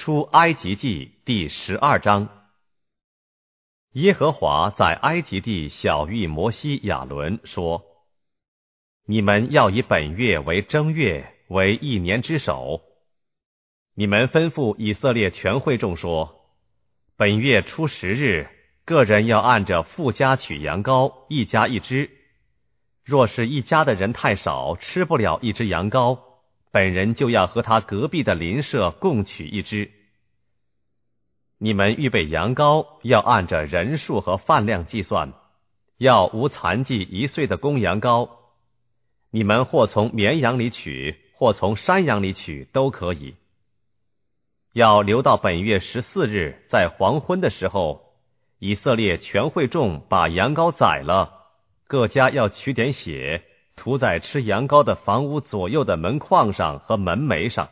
出埃及记第12章。耶和华在埃及地晓谕摩西亚伦说：你们要以本月为正月，为1年之首。你们吩咐以色列全会众说：本月初10日，个人要按着父家取羊羔，1家1只。若是一家的人太少，吃不了1只羊羔，本人就要和他隔壁的邻舍共取1只。你们预备羊羔，要按着人数和饭量计算，要无残疾1岁的公羊羔。你们或从绵羊里取，或从山羊里取，都可以。要留到本月14日，在黄昏的时候，以色列全会众把羊羔宰了，各家要取点血，涂在吃羊羔的房屋左右的门框上和门楣上。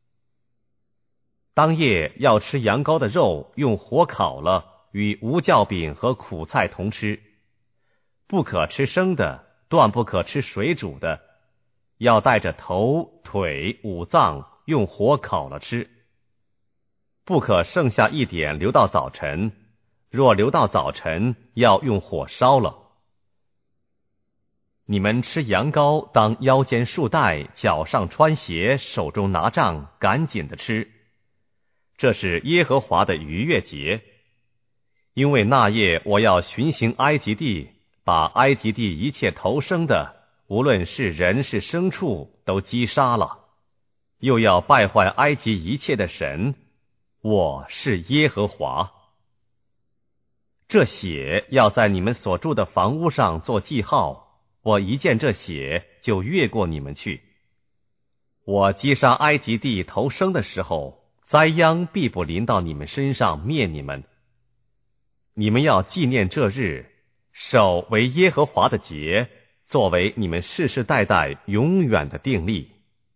当夜要吃羊羔的肉，用火烤了，与无酵饼和苦菜同吃。不可吃生的，断不可吃水煮的，要带着头、腿、五脏，用火烤了吃。不可剩下一点留到早晨，若留到早晨，要用火烧了。你们吃羊羔，当腰间束带，脚上穿鞋，手中拿杖，赶紧的吃。这是耶和华的逾越节。因为那夜我要巡行埃及地，把埃及地一切头生的，无论是人是牲畜，都击杀了，又要败坏埃及一切的神。我是耶和华。这血要在你们所住的房屋上做记号，我一见这血，就越过你们去。我击杀埃及地头生的时候，灾殃必不临到你们身上，灭你们。你们要纪念这日，守为耶和华的节，作为你们世世代代永远的定例。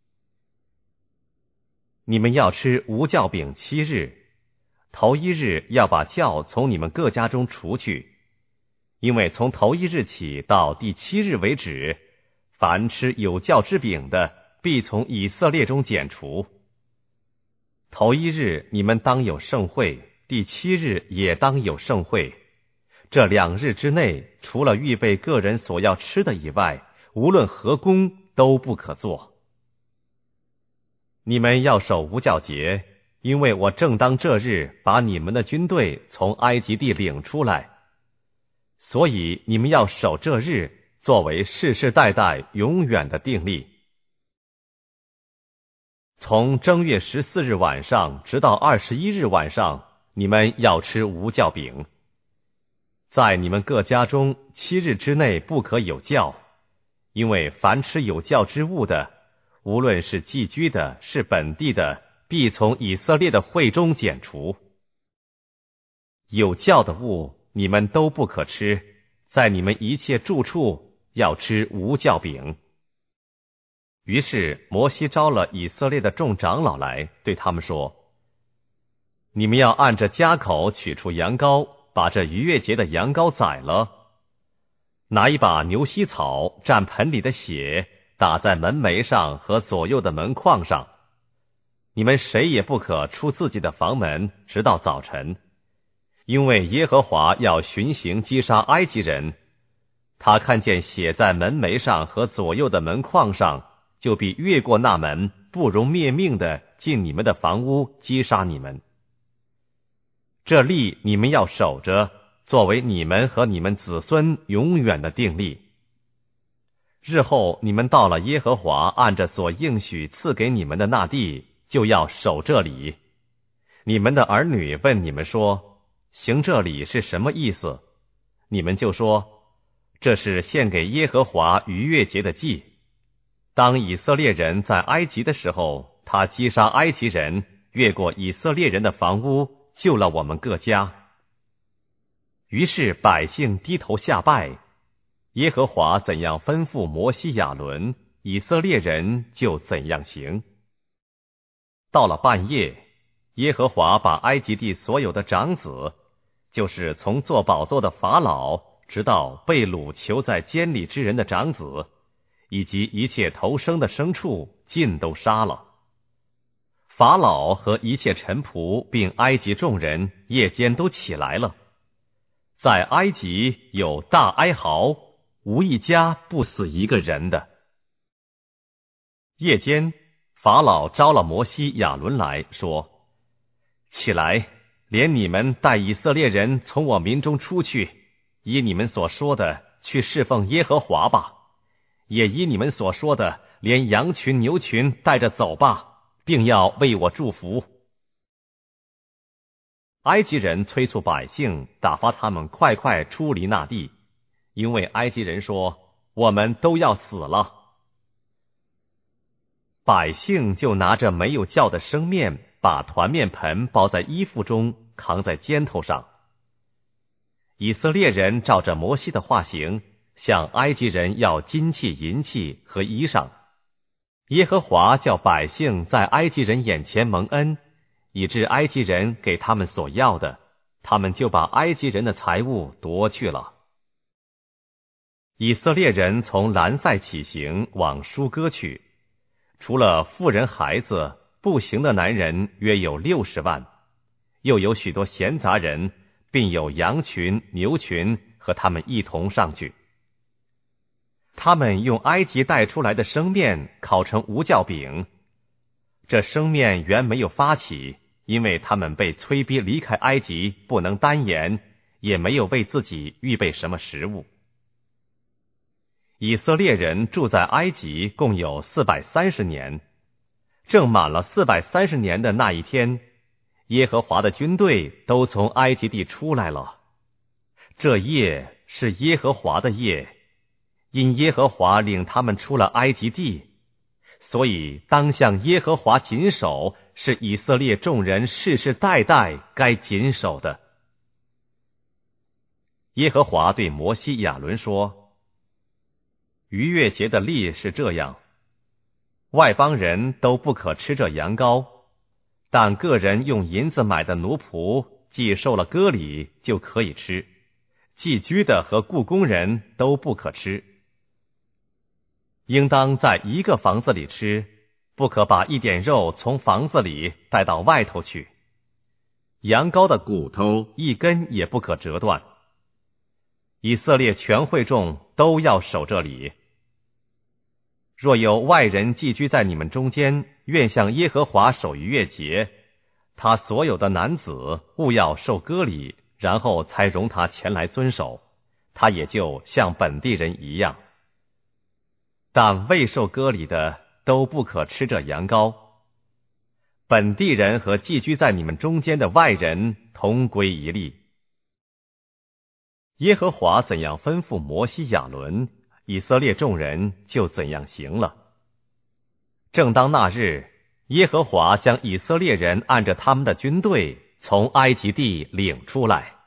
你们要吃无酵饼7日，头1日要把酵从你们各家中除去，因为从头1日起到第7日为止，凡吃有酵之饼的，必从以色列中剪除。头1日你们当有盛会，第7日也当有盛会。这2日之内，除了预备个人所要吃的以外，无论何工都不可做。你们要守无酵节，因为我正当这日把你们的军队从埃及地领出来，所以你们要守这日，作为世世代代永远的定例。从正月14日晚上直到21日晚上，你们要吃无酵饼。在你们各家中7日之内不可有酵，因为凡吃有酵之物的，无论是寄居的，是本地的，必从以色列的会中剪除。有酵的物你们都不可吃，在你们一切住处要吃无酵饼。于是摩西招了以色列的众长老来，对他们说：你们要按着家口取出羊羔，把这逾越节的羊羔宰了，拿一把牛膝草蘸盆里的血，打在门楣上和左右的门框上。你们谁也不可出自己的房门，直到早晨，因为耶和华要巡行击杀埃及人。他看见血在门楣上和左右的门框上，就必越过那门，不容灭命的进你们的房屋，击杀你们。这例你们要守着，作为你们和你们子孙永远的定例。日后你们到了耶和华按着所应许赐给你们的那地，就要守这礼。你们的儿女问你们说：行这礼是什么意思？你们就说：这是献给耶和华逾越节的祭。当以色列人在埃及的时候，他击杀埃及人，越过以色列人的房屋，救了我们各家。于是百姓低头下拜，耶和华怎样吩咐摩西亚伦，以色列人就怎样行。到了半夜，耶和华把埃及地所有的长子，就是从做宝座的法老，直到被掳囚在监里之人的长子，以及一切头生的牲畜，尽都杀了。 法老和一切臣仆并埃及众人夜间都起来了，在埃及有大哀嚎，无一家不死一个人的。夜间，法老招了摩西亚伦来说：起来，连你们带以色列人从我民中出去，依你们所说的去侍奉耶和华吧，也依你们所说的连羊群牛群带着走吧，并要为我祝福。埃及人催促百姓，打发他们快快出离那地，因为埃及人说：我们都要死了。百姓就拿着没有酵的生面，把团面盆包在衣服中，扛在肩头上。以色列人照着摩西的话行，向埃及人要金器、银器和衣裳。耶和华叫百姓在埃及人眼前蒙恩，以致埃及人给他们所要的，他们就把埃及人的财物夺去了。以色列人从兰塞起行，往舒歌去，除了妇人孩子，步行的男人约有60万，又有许多闲杂人，并有羊群、牛群和他们一同上去。他们用埃及带出来的生面烤成无酵饼，这生面原没有发起，因为他们被催逼离开埃及，不能单言，也没有为自己预备什么食物。以色列人住在埃及共有430年，正满了430年的那一天，耶和华的军队都从埃及地出来了。这夜是耶和华的夜，因耶和华领他们出了埃及地，所以当向耶和华谨守，是以色列众人世世代代该谨守的。耶和华对摩西亚伦说：逾越节的例是这样，外邦人都不可吃这羊羔，但个人用银子买的奴仆，既受了割礼，就可以吃，寄居的和雇工人都不可吃。应当在一个房子里吃，不可把一点肉从房子里带到外头去。羊羔的骨头一根也不可折断。以色列全会众都要守这礼。若有外人寄居在你们中间，愿向耶和华守逾越节，他所有的男子务要受割礼，然后才容他前来遵守，他也就像本地人一样。但未受割礼的都不可吃这羊羔。本地人和寄居在你们中间的外人同归一例。耶和华怎样吩咐摩西亚伦，以色列众人就怎样行了。正当那日，耶和华将以色列人按着他们的军队从埃及地领出来。